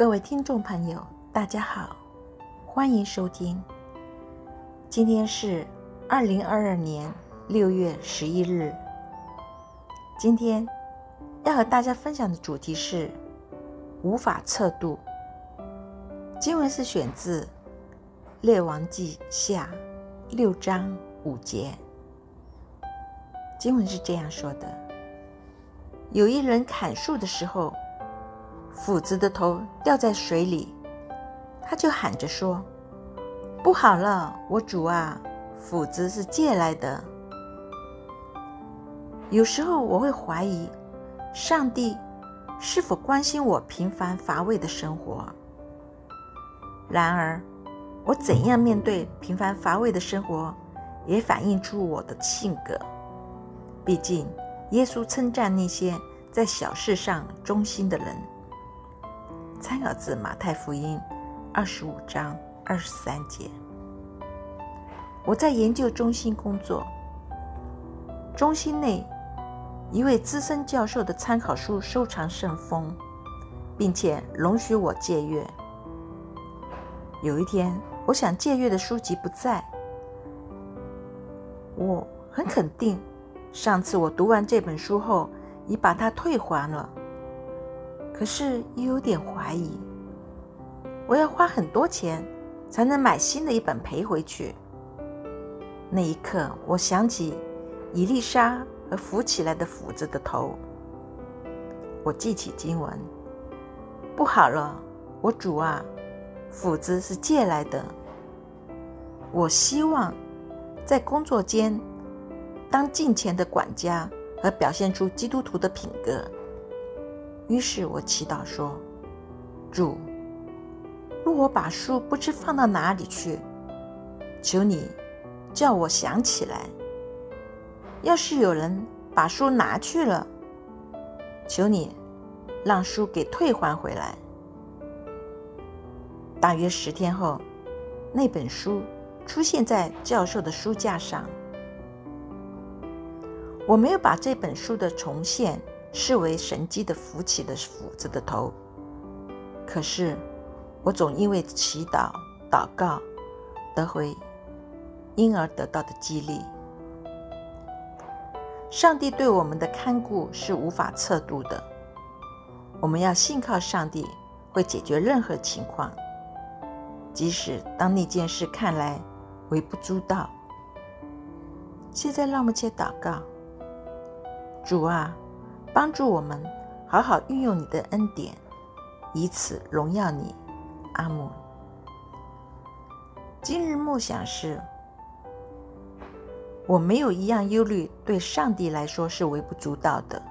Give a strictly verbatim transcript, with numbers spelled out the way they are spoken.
各位听众朋友，大家好，欢迎收听。今天是二零二二年六月十一日。今天要和大家分享的主题是无法测度。经文是选自列王记下六章五节。经文是这样说的：有一人砍树的时候，斧子的头掉在水里，他就喊着说：不好了，我主啊，斧子是借来的。有时候我会怀疑，上帝是否关心我平凡乏味的生活？然而，我怎样面对平凡乏味的生活，也反映出我的性格。毕竟，耶稣称赞那些在小事上忠心的人。参考自马太福音二十五章二十三节。我在研究中心工作，中心内一位资深教授的参考书收藏甚丰，并且容许我借阅。有一天，我想借阅的书籍不在，我很肯定上次我读完这本书后已把它退还了，可是又有点怀疑，我要花很多钱才能买新的一本赔回去。那一刻，我想起以利沙和扶起来的斧子的头。我记起经文：不好了，我主啊，斧子是借来的。我希望在工作间当敬虔的管家和表现出基督徒的品格。于是我祈祷说：主，若我把书不知放到哪里去，求你叫我想起来。要是有人把书拿去了，求你让书给退还回来。大约十天后，那本书出现在教授的书架上。我没有把这本书的重现视为神迹的扶起的斧子的头，可是我总因为祈祷祷告得回因而得到的激励。上帝对我们的看顾是无法测度的，我们要信靠上帝会解决任何情况，即使当那件事看来微不足道。现在让我们且祷告。主啊，帮助我们好好运用你的恩典，以此荣耀你。阿们。今日默想是：我没有一样忧虑对上帝来说是微不足道的。